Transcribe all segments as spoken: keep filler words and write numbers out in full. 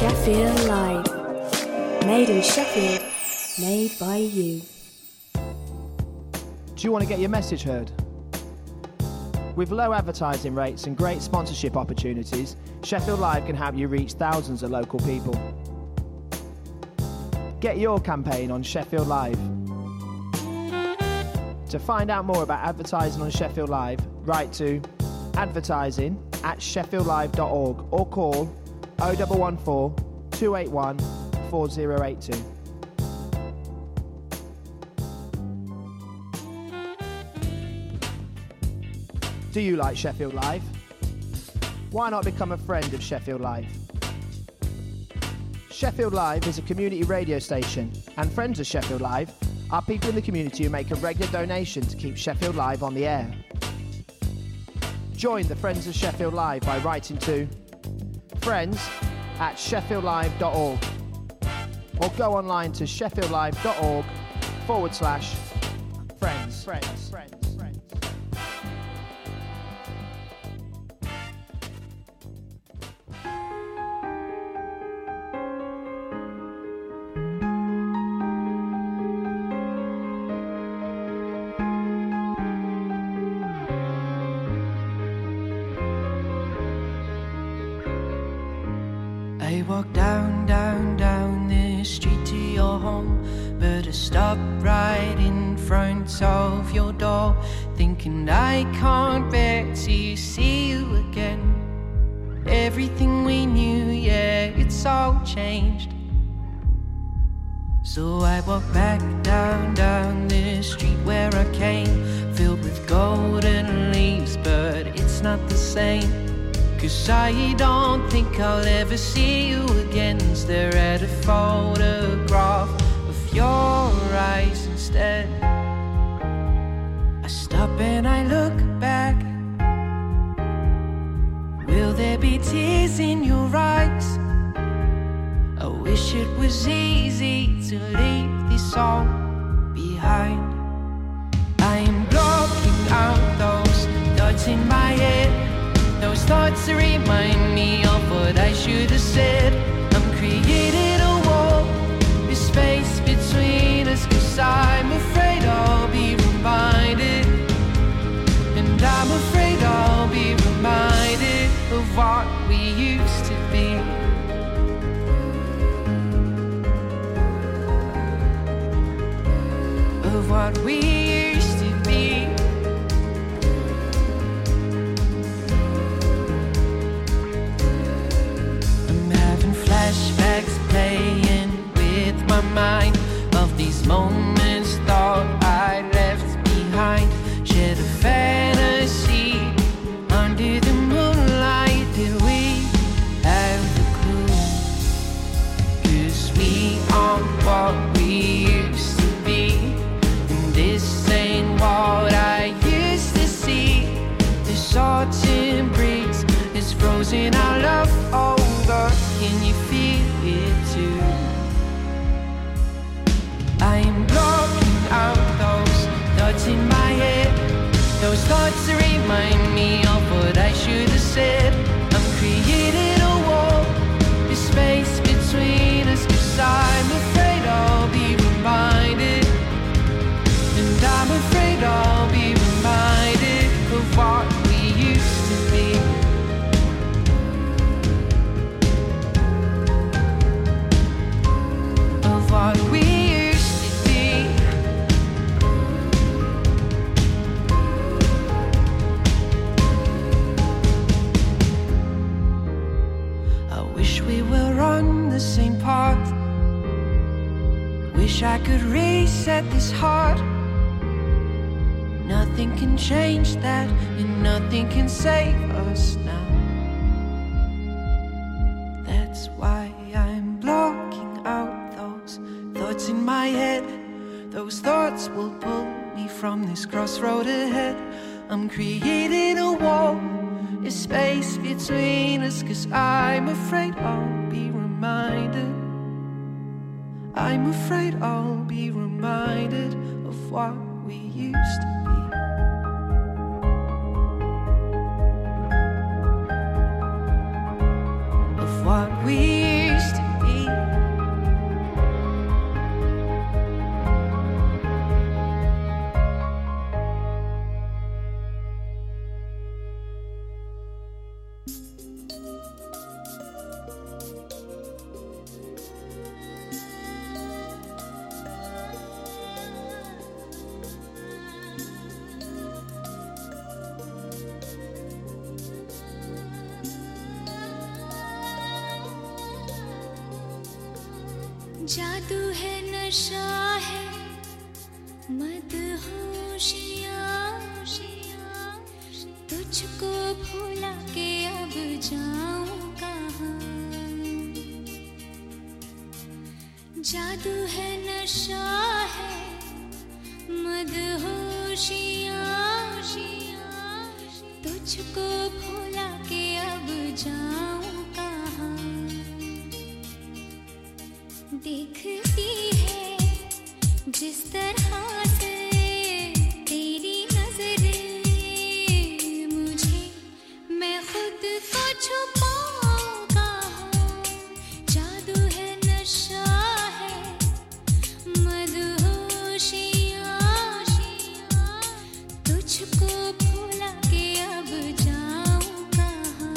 Sheffield Live. Made in Sheffield, made by you. Do you want to get your message heard? With low advertising rates and great sponsorship opportunities, Sheffield Live can help you reach thousands of local people. Get your campaign on Sheffield Live. To find out more about advertising on Sheffield Live, write to advertising at sheffield live dot org or call oh one one four, two eight one, four oh eight two. Do you like Sheffield Live? Why not become a friend of Sheffield Live? Sheffield Live is a community radio station, and friends of Sheffield Live are people in the community who make a regular donation to keep Sheffield Live on the air. Join the Friends of Sheffield Live by writing to friends at sheffield live dot org or go online to sheffield live dot org forward slash friends. Friends. Friends. Friends. I walk down, down, down the street to your home, but I stop right in front of your door, thinking I can't bear to see you again. Everything we knew, yeah, it's all changed. So I walk back down, down the street where I came, filled with golden leaves, but it's not the same. Cause I don't think I'll ever see you again. Stare at a photograph of your eyes instead. I stop and I look back. Will there be tears in your eyes? I wish it was easy to leave this all behind. I am blocking out those thoughts in my head, those thoughts that remind me of what I should have said. I'm creating a wall, a space between us, cause I'm afraid I'll be reminded. And I'm afraid I'll be reminded of what we used to be. Of what we used to be. Flashbacks playing with my mind of these moments thought I left behind. Shared a fantasy under the moonlight. Did we have a clue? Cause we aren't what we used to be, and this ain't what I used to see. This autumn breeze is frozen our love over. Can you feel it too? I am blocking out those thoughts in my head, those thoughts that remind me of what I should have said. I'm creating a wall, a space between us, cause I'm afraid I'll be reminded. And I'm afraid I'll be reminded of what we used to be. What we used to be. I wish we were on the same path. Wish I could reset this heart. Nothing can change that, and nothing can save us now. That's why I'm blocking out thoughts in my head. Those thoughts will pull me from this crossroad ahead. I'm creating a wall, a space between us, cause I'm afraid I'll be reminded. I'm afraid I'll be reminded of what we used to be. Of what we used to be. जादू है नशा है मदहोशियाँ तुझको भुला के अब जाऊं कहाँ जादू है नशा है मदहोशियाँ तुझको भुला के अब जाऊं कहाँ देखती है जिस तरह से तेरी नजरें मुझे मैं खुद को छुपाऊं कहाँ जादू है नशा है मदहोशियाँ तुझको भुला के अब जाऊं कहाँ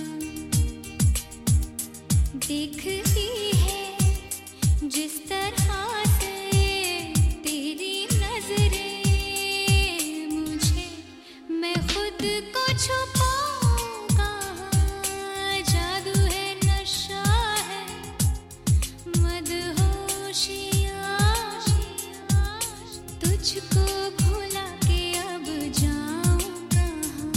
देखती है जिस तरह से तेरी नजरें मुझे मैं खुद को छुपाऊं कहाँ जादू है नशा है मदहोशियाँ तुझको भुला के अब जाऊं कहाँ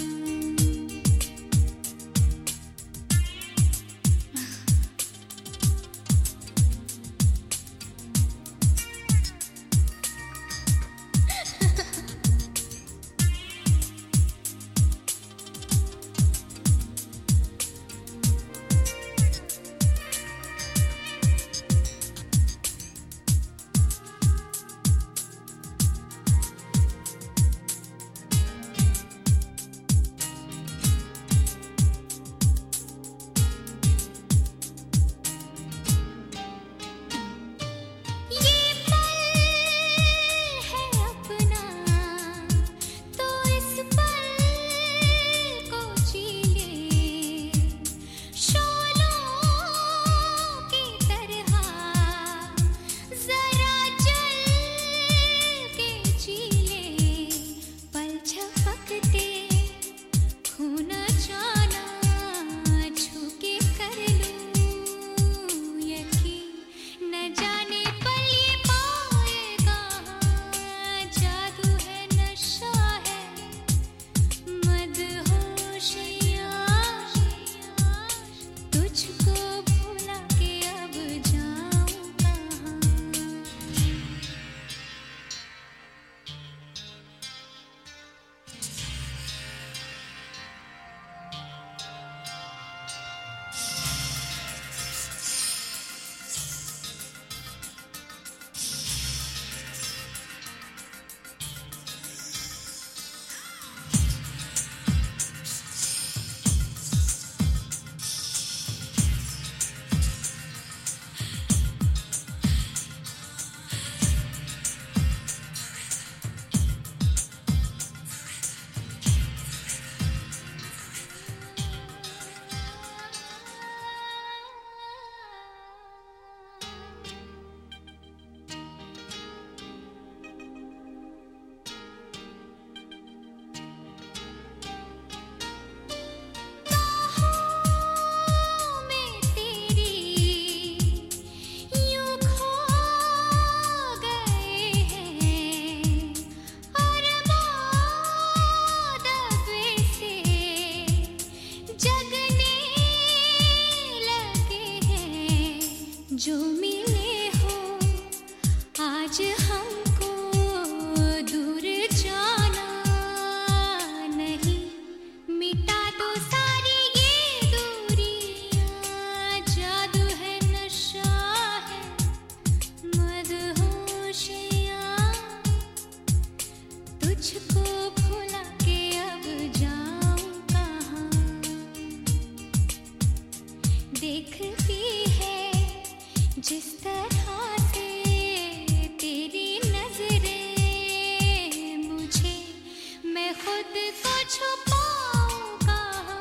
जो मिले हो आज हमको दूर जाना नहीं मिटा दो सारी ये दूरियां जादू है नशा है मदहोशियाँ तुझको भुला के अब जाऊं कहाँ देखती है जिस तरह से तेरी नजरें मुझे मैं खुद को छुपाऊं कहाँ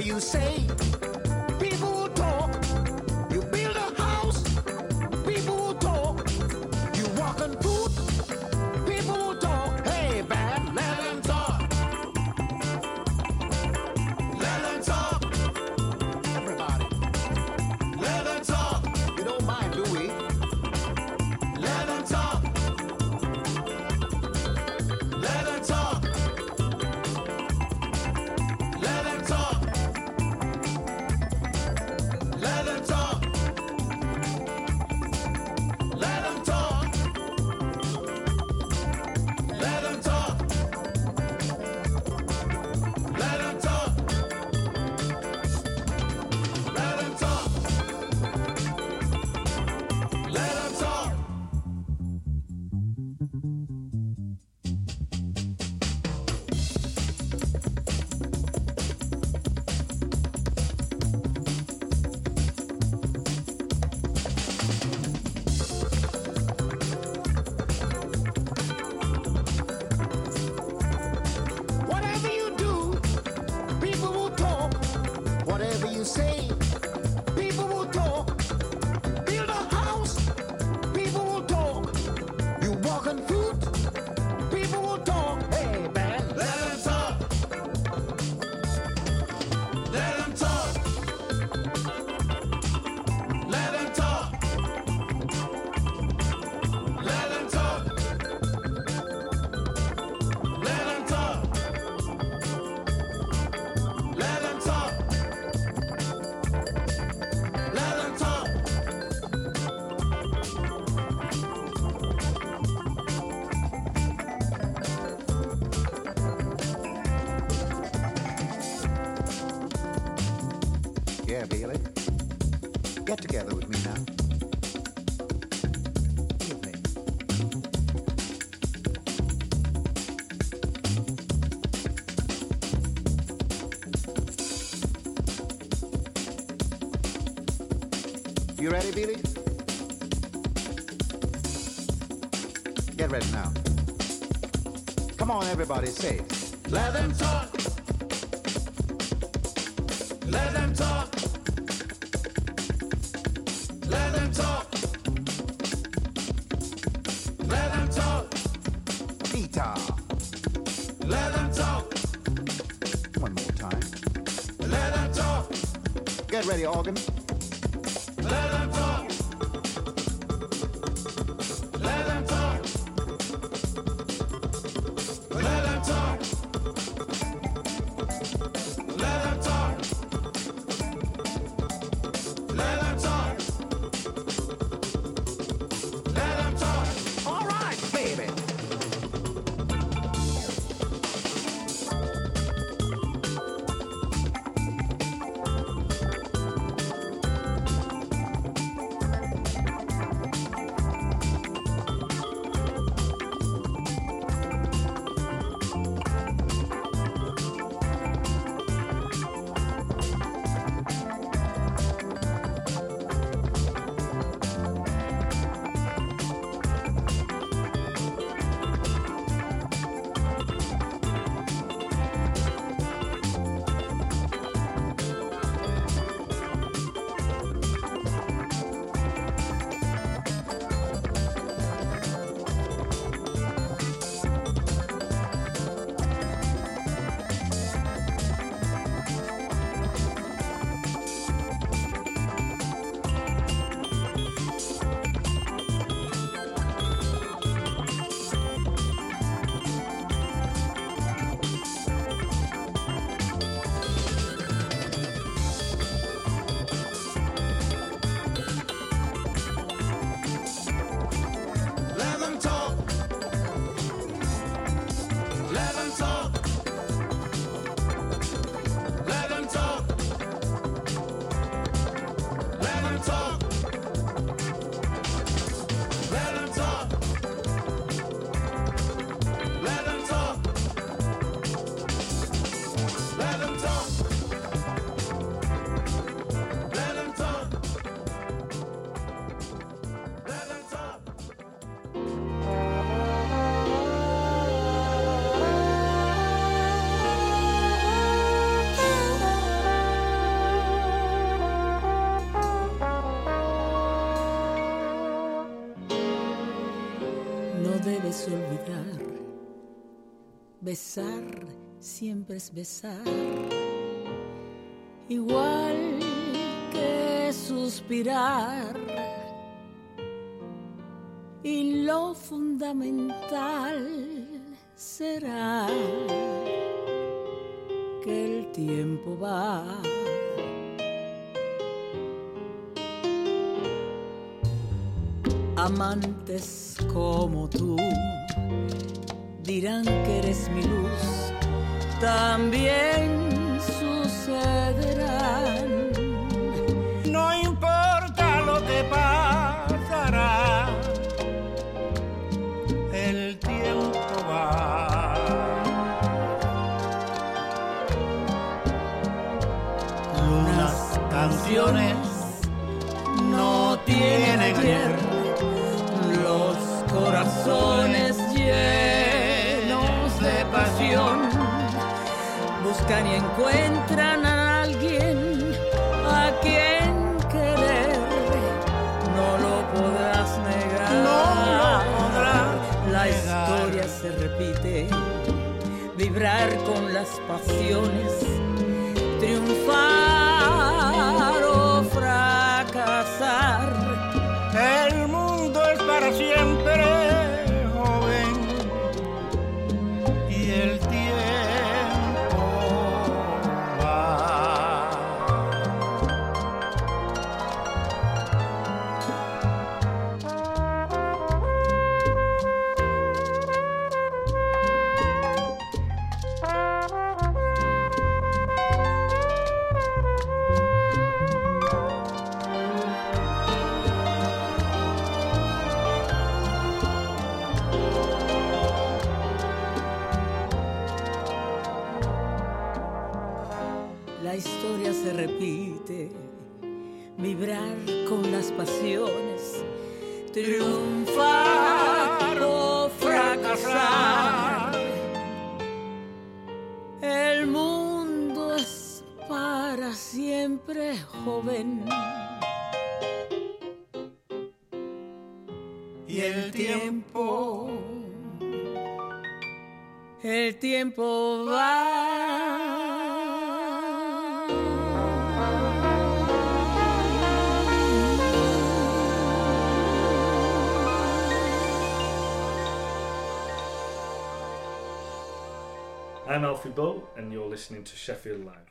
you say, people will talk. You build a house, people will talk. You walk on foot, people will talk. Hey, band, let them talk. Let them talk. Everybody, let them talk. You don't mind, do we? Let them talk. Let them talk. Let them talk. Let them talk. Let them talk. Let them talk. Let them talk. Let them talk. Let them talk. Whatever you do, people will talk. Whatever you say, people will talk. Build a house, people will talk. You walk on foot, people will talk. Hey, man, let them talk. Let them talk. Let them talk. Let them talk. Let them talk. Let them talk. Let them talk. Yeah, Bailey. Get together with me now. With me. You ready, Billy? Get ready now. Come on, everybody, say it. Let them talk. Let them talk. Let them talk. Let them talk. Guitar. Let them talk. One more time. Let them talk. Get ready, organ. Let them talk. Let them talk. Let them talk. Let them talk. Let them talk. Let them talk. All right, baby. es olvidar. Besar siempre es besar. Igual que suspirar. Y lo fundamental será que el tiempo va. Amantes como tú dirán que eres mi luz, también sucederán. No importa lo que pasará, el tiempo va. Lunas, canciones no tienen ayer. Los corazones llenos de pasión buscan y encuentran a alguien a quien querer. No lo podrás negar. No lo podrás La negar. historia se repite. Vibrar con las pasiones, triunfar o fracasar. El mundo es para siempre joven y el tiempo va. La historia se repite, vibrar con las pasiones, triunfar o fracasar. El mundo es para siempre joven Y el tiempo, el tiempo va. I'm Alfie Bow, and you're listening to Sheffield Live.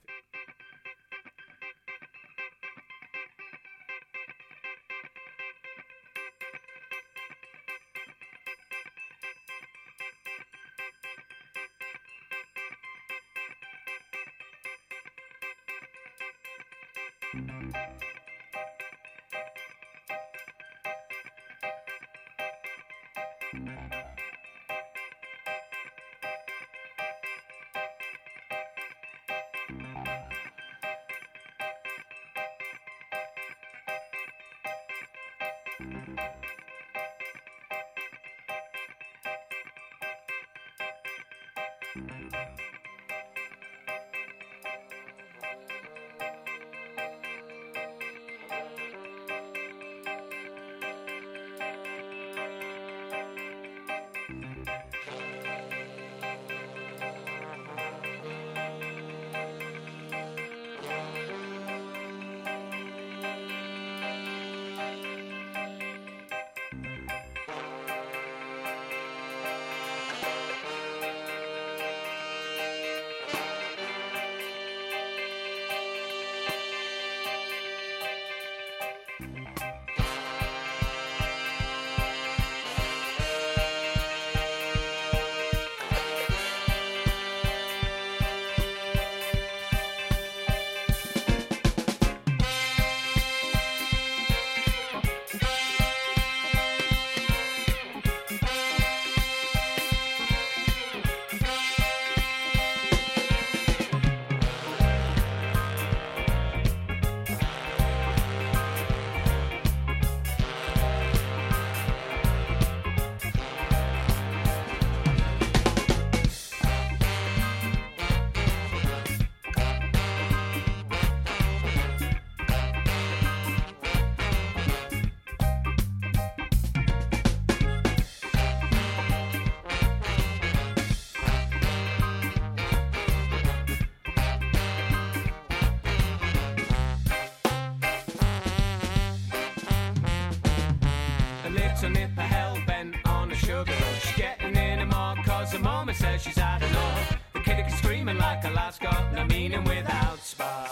like a life's got no meaning without spice.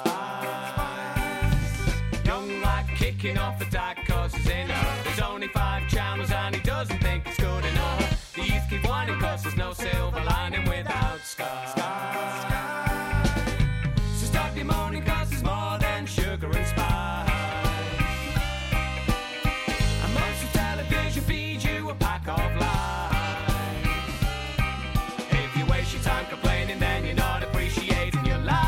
Young like kicking off a dike cause he's in her. There's only five channels and he doesn't think it's good enough. The youth keep whining cause there's no silver lining without sky. So stop your moaning cause there's more than sugar and spice. And most of television feeds you a pack of lies. If you waste your time complaining then you're not appreciating your life.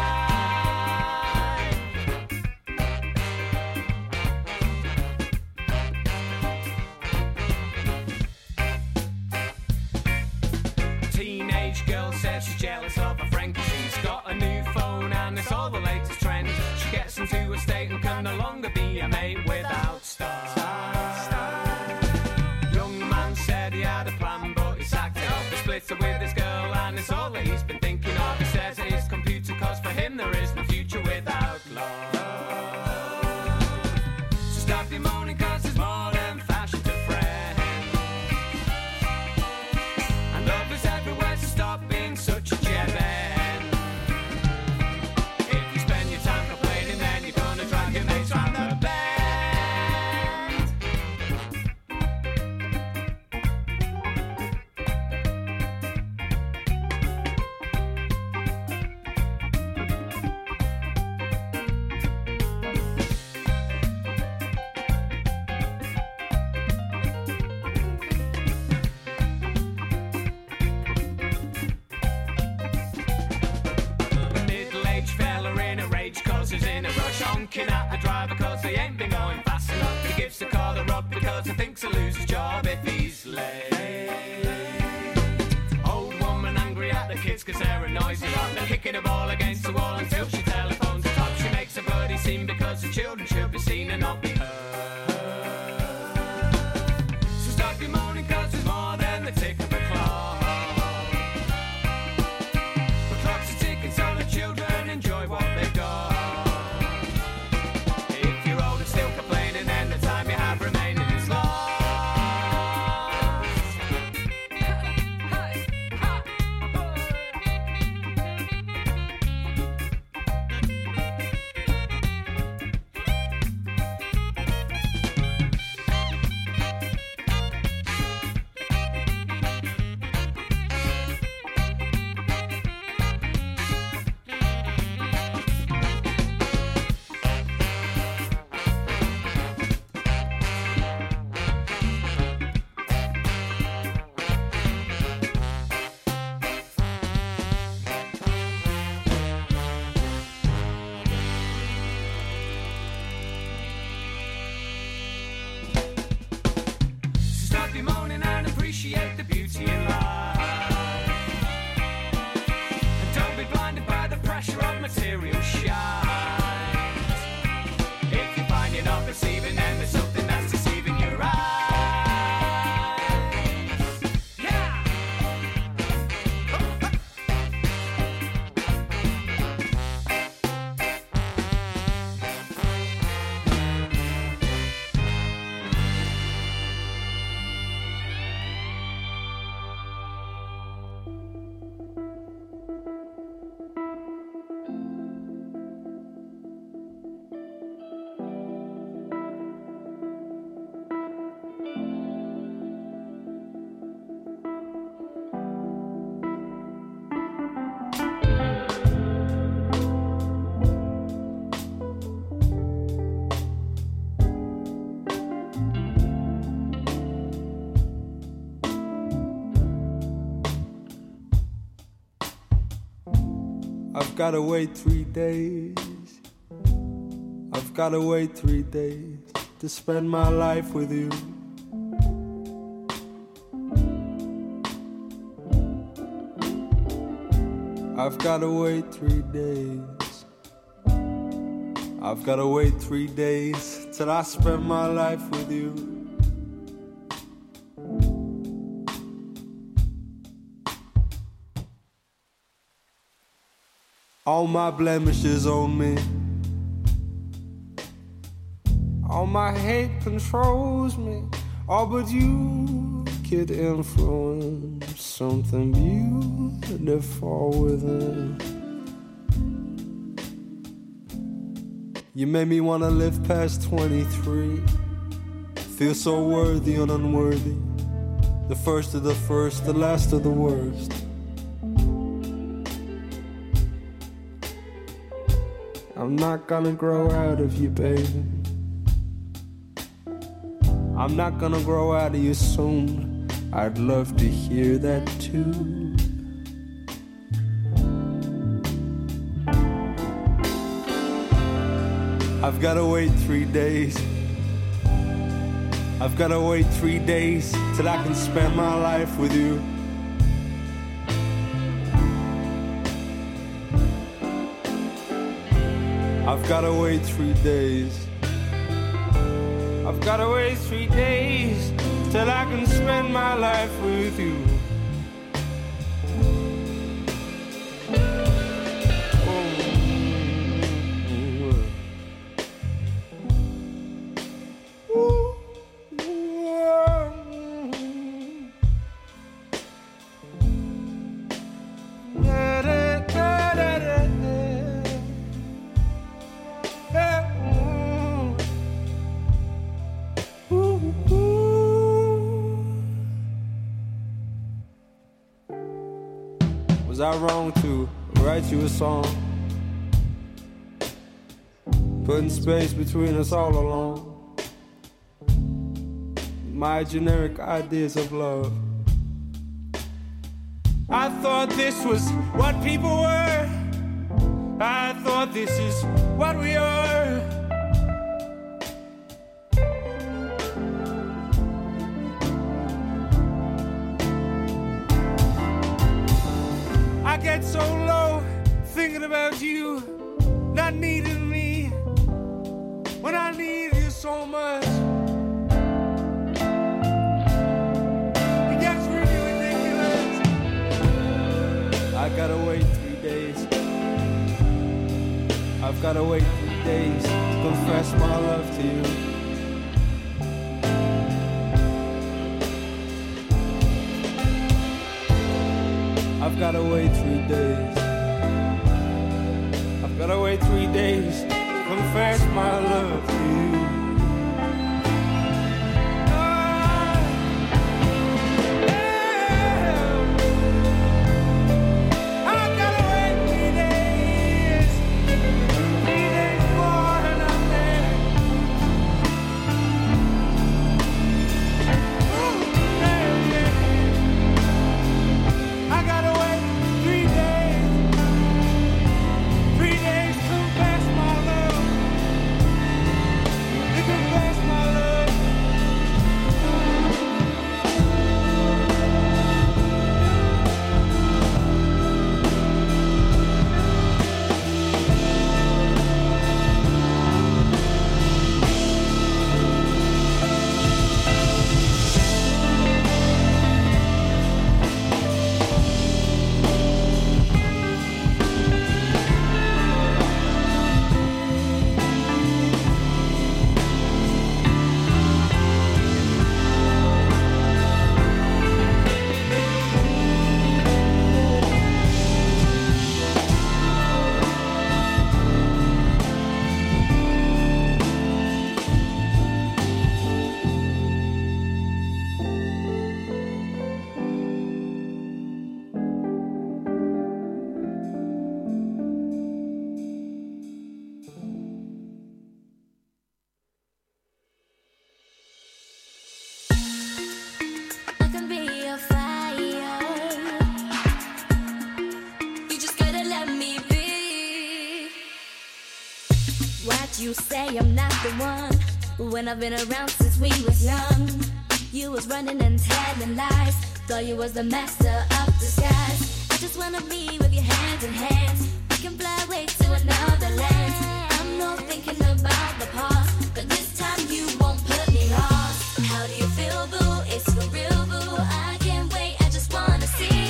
Teenage girl says she's jealous of her friend cause she's got a new phone and it's all the latest trend. She gets into a state and can no longer be a mate without style. Young man said he had a plan but he sacked it up. He split up with this girl and it's all that he's been thinking of. He says it is computer cause for him there is no future without love. So stop your moaning cause there's more than fashion to friends. And love is everywhere so stop being such a jebben. If you spend your time complaining then you're gonna drive your mates round the bend. A middle-aged fella in a rage cause he's in a rush, honking at a driver cause they ain't been going fast enough. He gives the car the rub because he thinks he'll lose his job if he's late. Old woman angry at the kids cause they're a noisy lot. They're kicking a ball against the wall until she telephones the top. She makes a bloody scene because the children should be seen and not be heard. So stop your moaning cause there's more than the tick of a clock. The clocks are ticking so the children enjoy what they've got. If you're old and still complaining then the time you have remaining is lost. So stop your moaning and appreciate the beauty in life. And don't be blinded by the pressure of material shine. If you find you're not receiving then there's something that's deceiving your eyes. Yeah! I've gotta wait three days. I've gotta wait three days to spend my life with you. I've gotta wait three days. I've gotta wait three days till I spend my life with you. All my blemishes on me, all my hate controls me. All but you could influence something beautiful within. You made me wanna live past twenty-three. Feel so worthy and unworthy. The first of the first, the last of the worst. I'm not gonna grow out of you, baby. I'm not gonna grow out of you soon. I'd love to hear that too. I've gotta wait three days. I've gotta wait three days till I can spend my life with you. I've gotta wait three days. I've gotta wait three days till I can spend my life with you. Was I wrong to write you a song? Putting space between us all along. My generic ideas of love. I thought this was what people were. I thought this is what we are. I get so low thinking about you, not needing me, when I need you so much. It gets really ridiculous. I gotta wait three days. I've gotta wait three days to confess my love to you. I've gotta wait three days. I've gotta wait three days to confess my love to you. You say I'm not the one, when I've been around since we was young. You was running and telling lies, thought you was the master of disguise. I just wanna be with you hand in hand. We can fly away to another land. I'm not thinking about the past, but this time you won't put me lost. How do you feel, boo? It's for real, boo. I can't wait, I just wanna see you.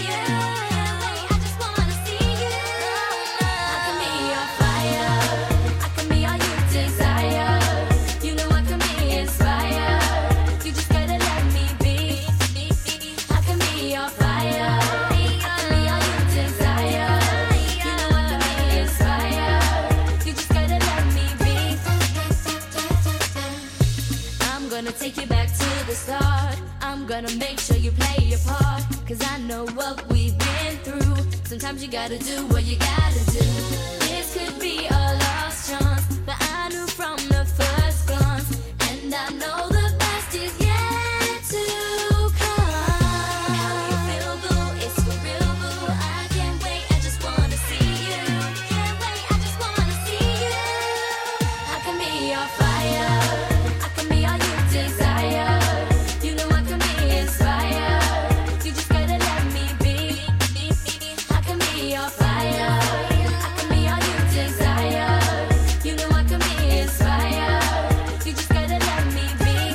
make sure you play your part. Cause I know what we've been through. Sometimes you gotta do what you gotta do. This could be a lost chance, but I knew from the first glance. And I know the best is yet to come. How do you feel, boo? It's for real, boo. I can't wait, I just wanna see you. Can't wait, I just wanna see you. I can be your fire, I can be all you desire. You know I can be inspired. You just gotta let me be. I can be your fire, I can be all you desire. You know I can be inspired. You just gotta let me be.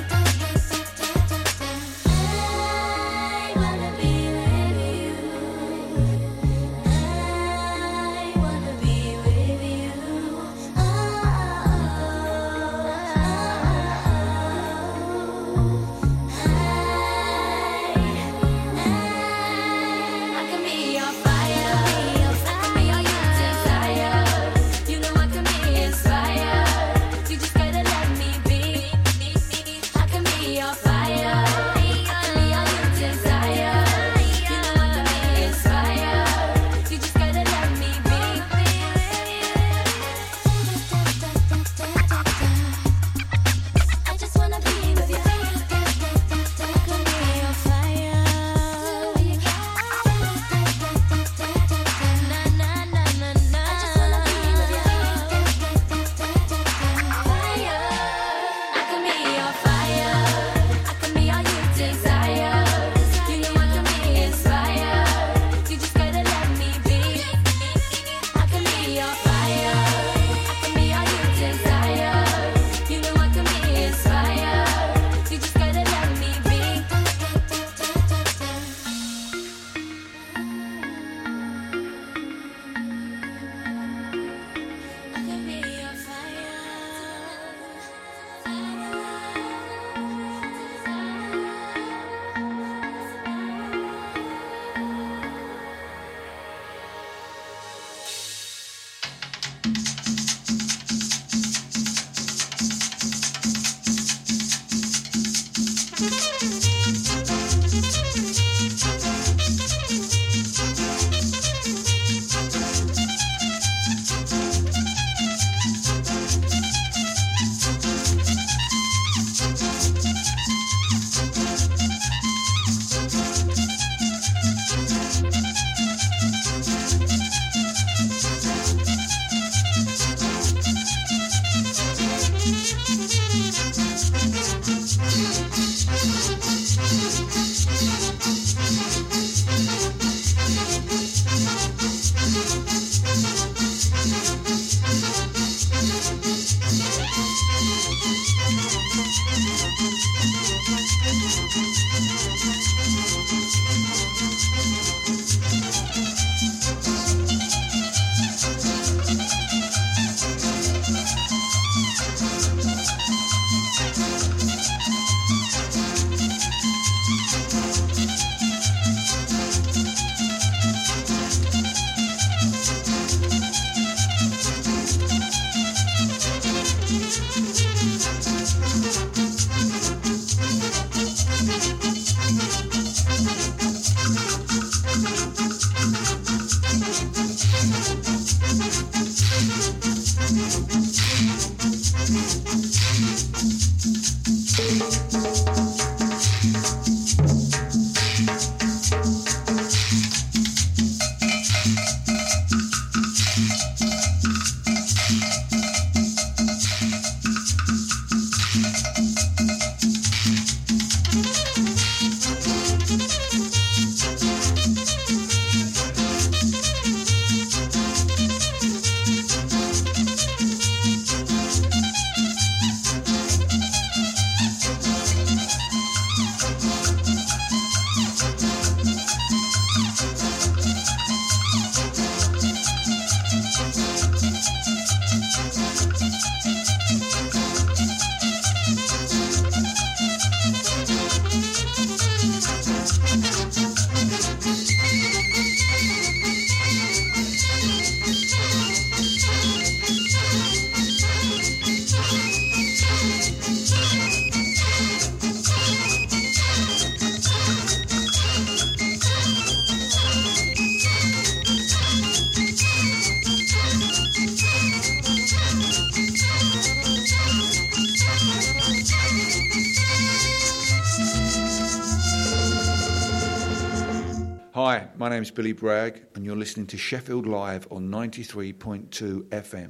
Hi, my name's Billy Bragg, and you're listening to Sheffield Live on ninety-three point two F M.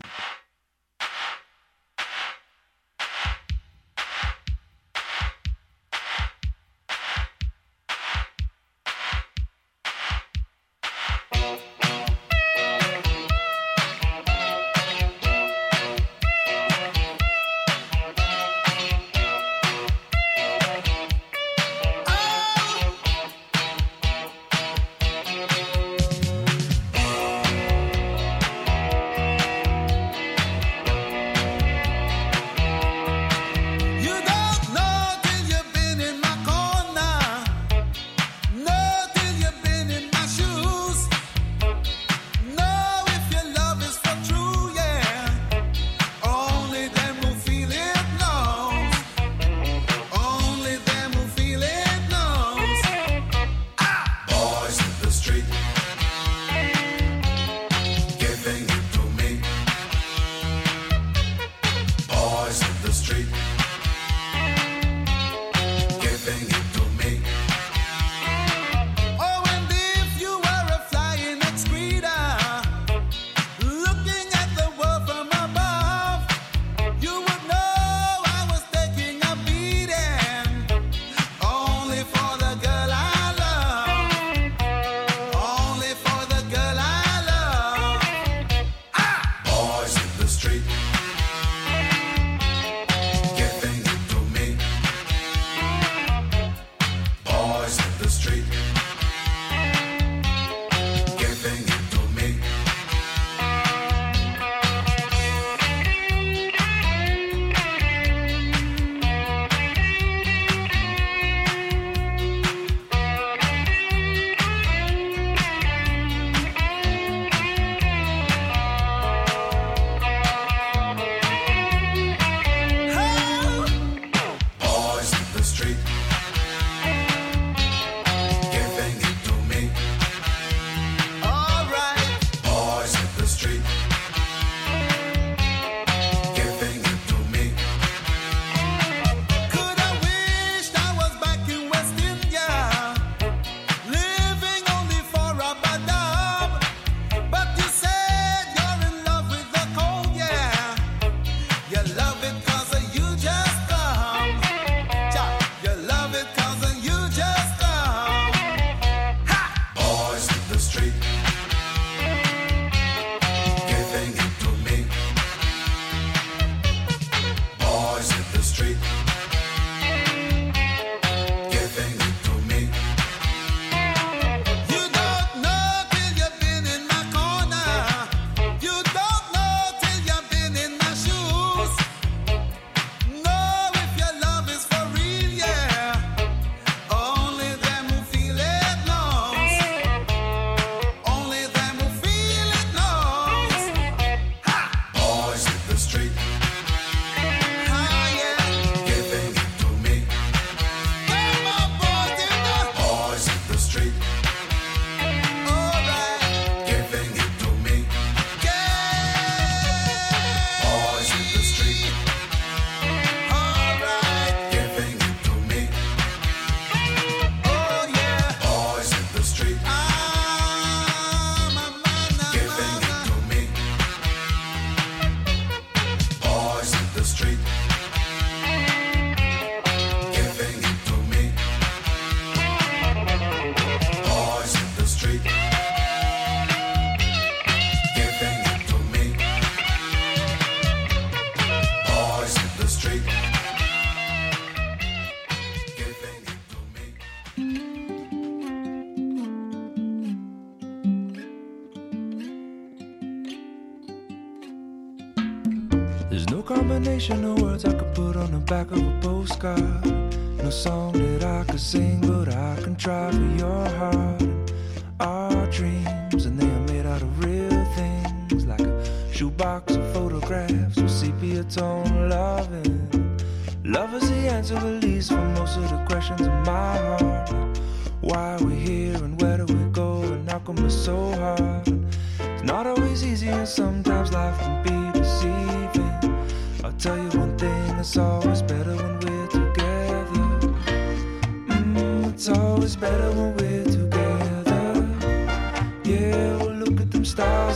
There's no combination of words I could put on the back of a postcard. No song that I could sing, but I can try for your heart. And our dreams, and they are made out of real things, like a shoebox of photographs with sepia tone loving. Love is the answer, at least, for most of the questions in my heart. Like why we're here and where do we go and how come it's so hard. It's not always easy and sometimes life can be deceiving. I'll tell you one thing, it's always better when we're together. Mm, it's always better when we're together.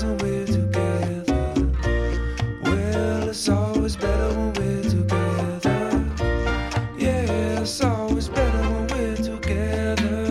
days when we're together. Well, it's always better when we're together. Yeah, it's always better when we're together.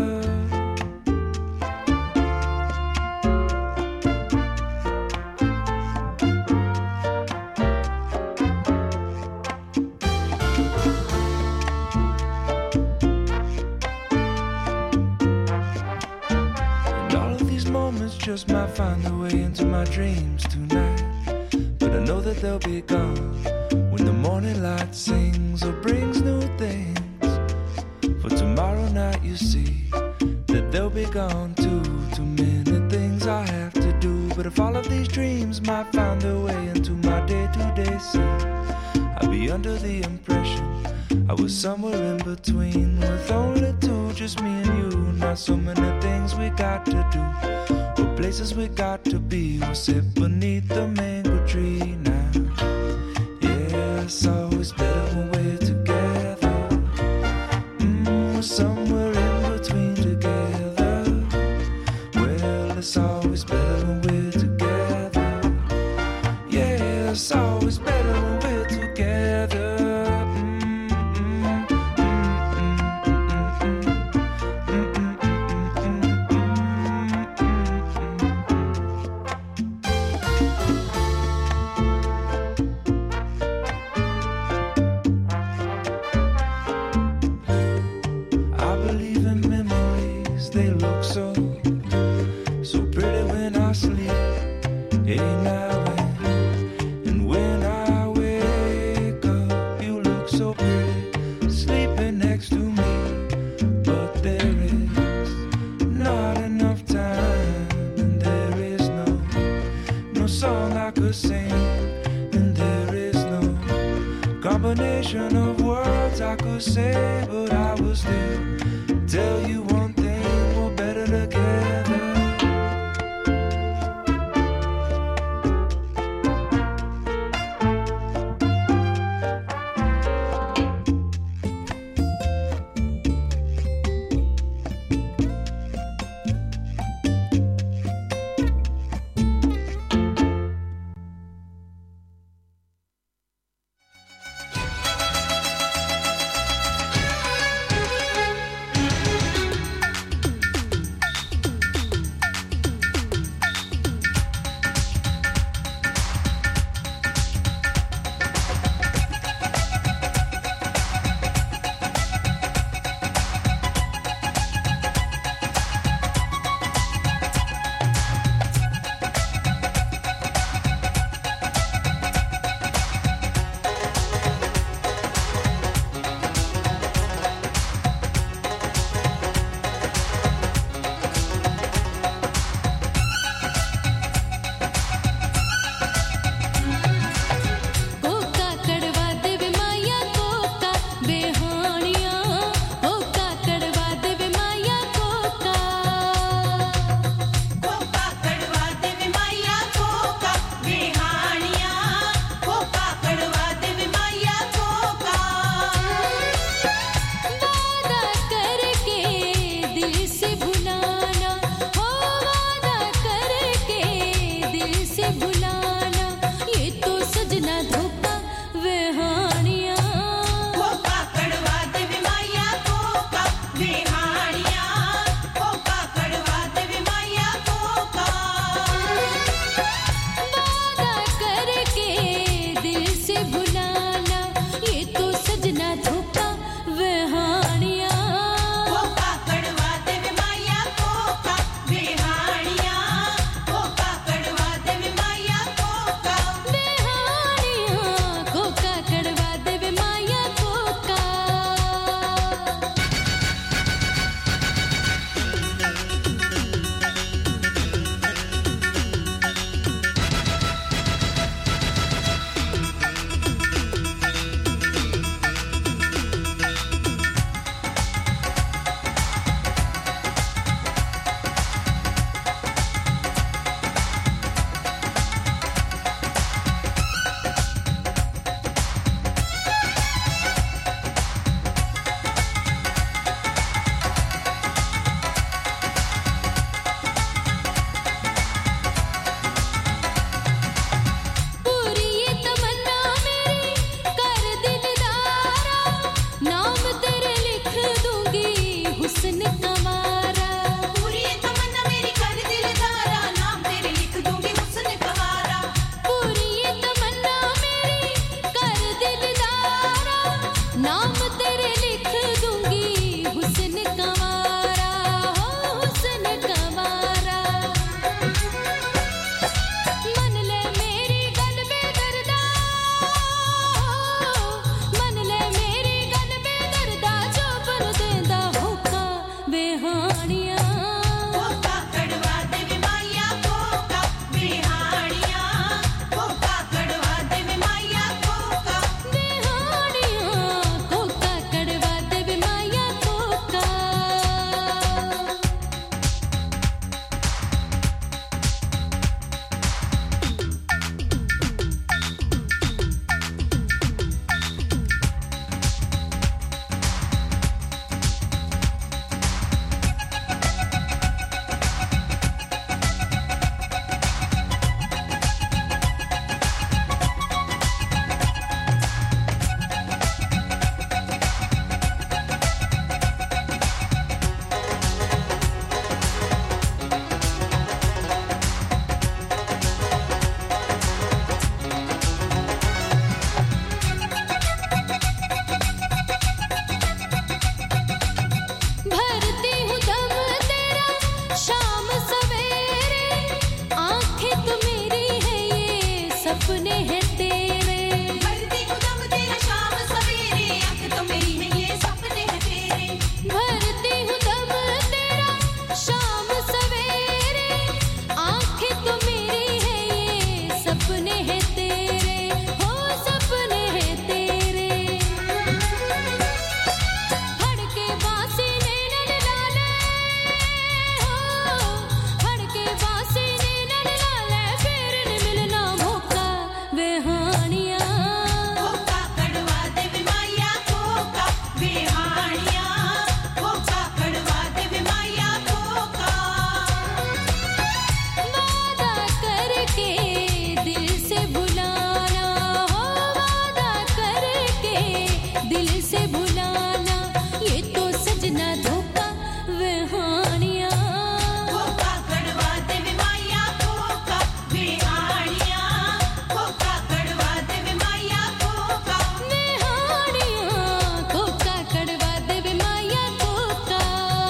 And all of these moments just might find their way into my dreams tonight. But I know that they'll be gone when the morning light sings or brings new things. For tomorrow night you see that they'll be gone too. Too many things I have to do. But if all of these dreams might find their way into my day-to-day scene, I'd be under the impression I was somewhere in between, with only two, just me and you. Not so many things we got to do, or places we got to be. We'll sit beneath the mango tree now. Yeah, it's always better when we're together. Mm, we're somewhere in between together. Well, it's always better when we're together. Yeah, it's always better when we're together. I believe in memories, they look so, so pretty when I sleep. Hey now and, and when I wake up, you look so pretty, sleeping next to me. But there is not enough time, and there is no, no song I could sing, and there is no combination of words I could say, but I will still tell you one thing, we're better together. सपने हैं तेरे भरती हूँ दम तेरा शाम सवेरे आँख तो मेरी है ये सपने हैं तेरे भरती हूँ दम तेरा शाम सवेरे आँखें तो मेरी है ये सपने हैं तेरे हो सपने हैं तेरे हड़के बांसी नैन लाले हो हड़के बांसी नैन लाले फिर न मिलना मौका बेहानिया कोका कड़वा दे माया कोका बेहानिया कोका कड़वा दे माया कोका वादा करके दिल से बुलाना हो वादा करके दिल से बुलाना ये तो सजना धोखा बेहानिया कोका कड़वा दे माया कोका बेहानिया कोका कड़वा दे माया कोका बेहानिया कोका कड़वा दे माया कोका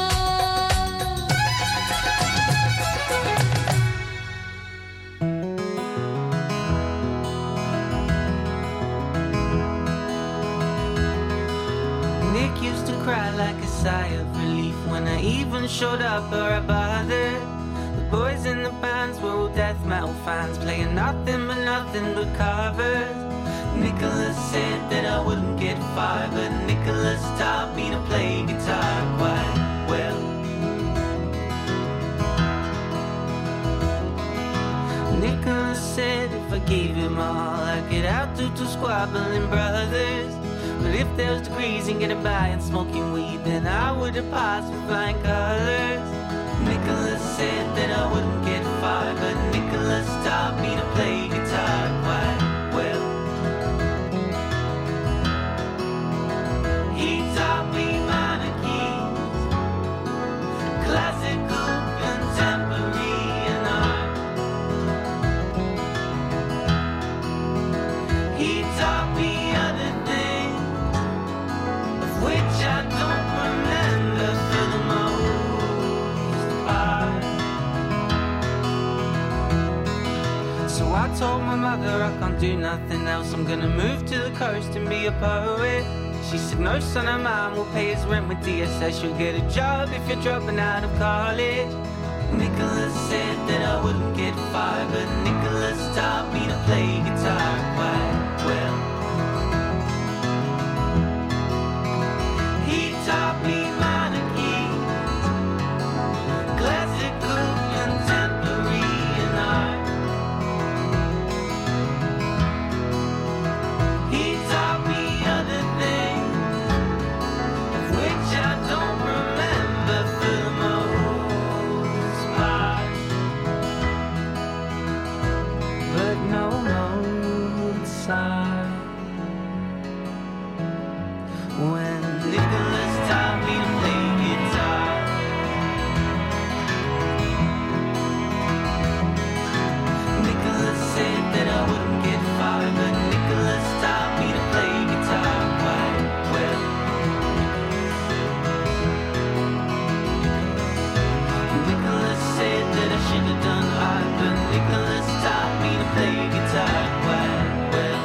Nick used to cry like a sigh of relief when I even showed up or I bothered. The boys in the bands were all death metal fans, playing nothing but nothing but covers. Nicholas said that I wouldn't get far, but Nicholas taught me to play guitar quite well. Nicholas said if I gave him all, I could outdo two squabbling brothers. But if there was degrees in getting by and smoking weed, then I would have passed with flying colors. Nicholas said that I wouldn't get far, but Nicholas taught me to play guitar quite well. He taught me minor keys, classical, contemporary, and art. He taught me other things, of which I don't remember for the most part. So I told my mother I can't do nothing else, I'm gonna move to the coast and be a poet. She said no son of mine will pay his rent with D S S, you'll get a job if you're dropping out of college. Nicholas said that I wouldn't get far, but Nicholas taught me to play guitar quite well. He taught me minor keys, classical, contemporary, and art. He taught me other things, of which I don't remember for the most part. But no, no, inside. When Nicholas taught me to play guitar, Nicholas said that I wouldn't get far, but Nicholas taught me to play guitar quite well. Nicholas said that I should have done art, but Nicholas taught me to play guitar quite well.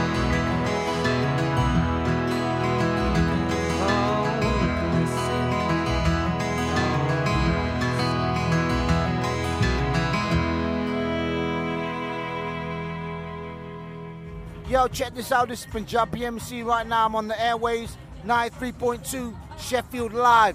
Yo, check this out. This is Punjabi M C right now. I'm on the airways, ninety-three point two Sheffield Live.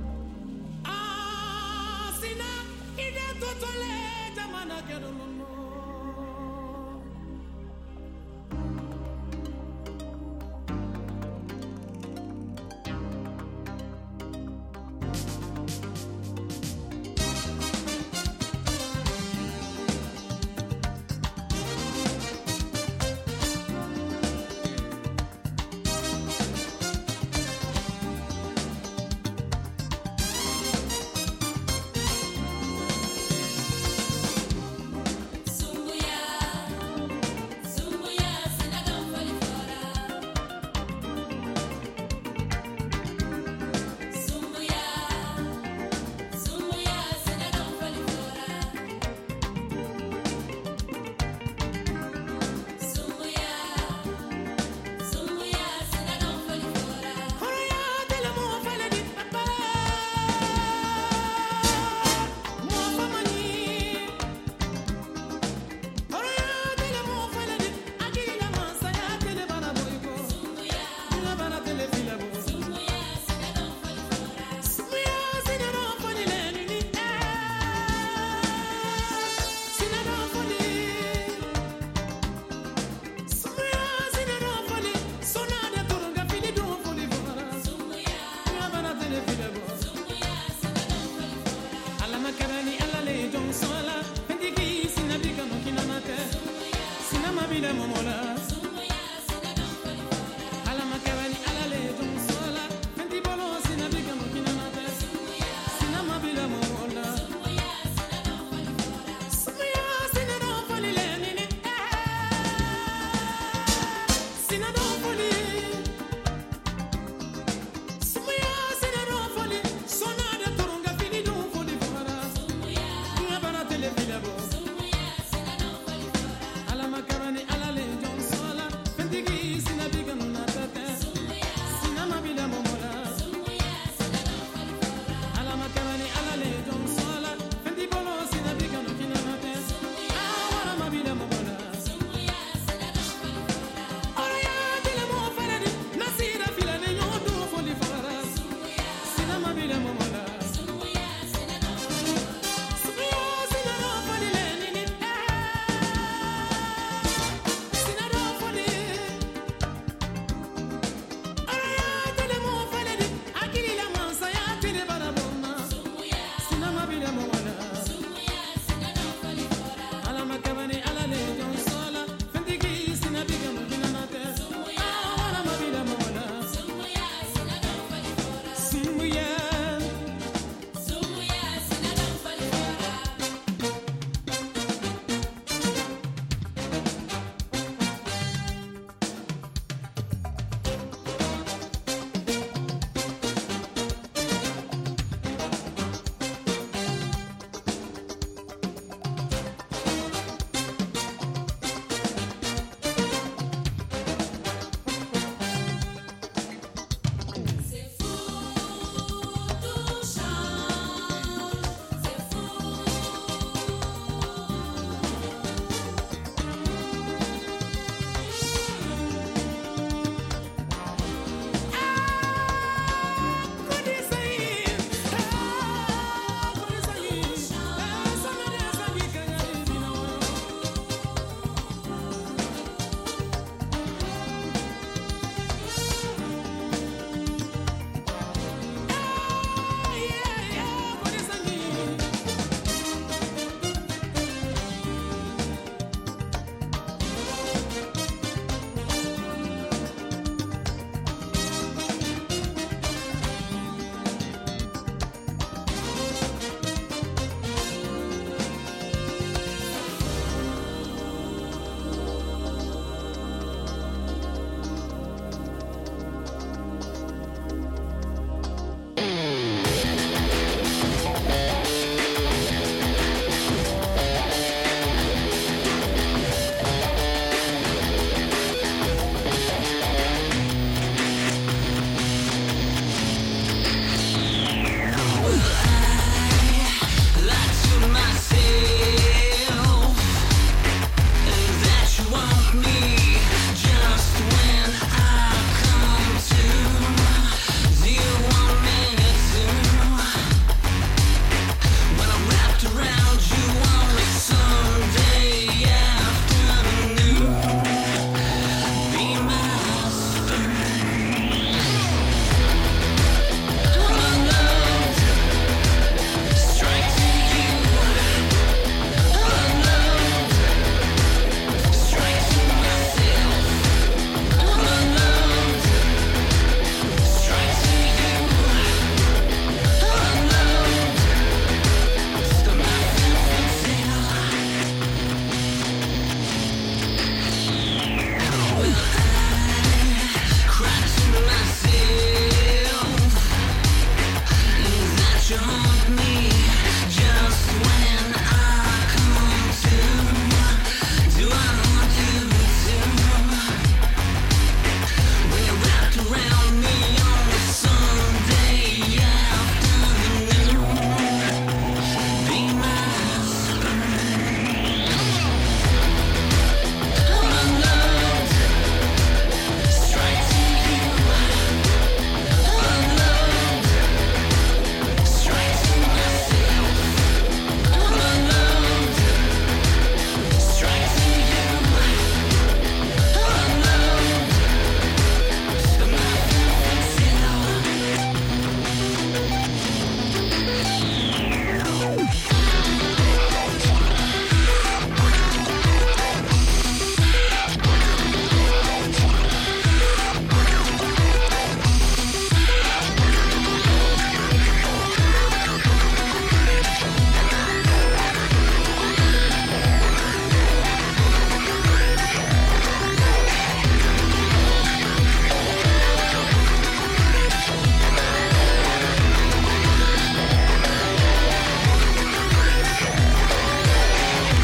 Sina ide totole jamana kerumu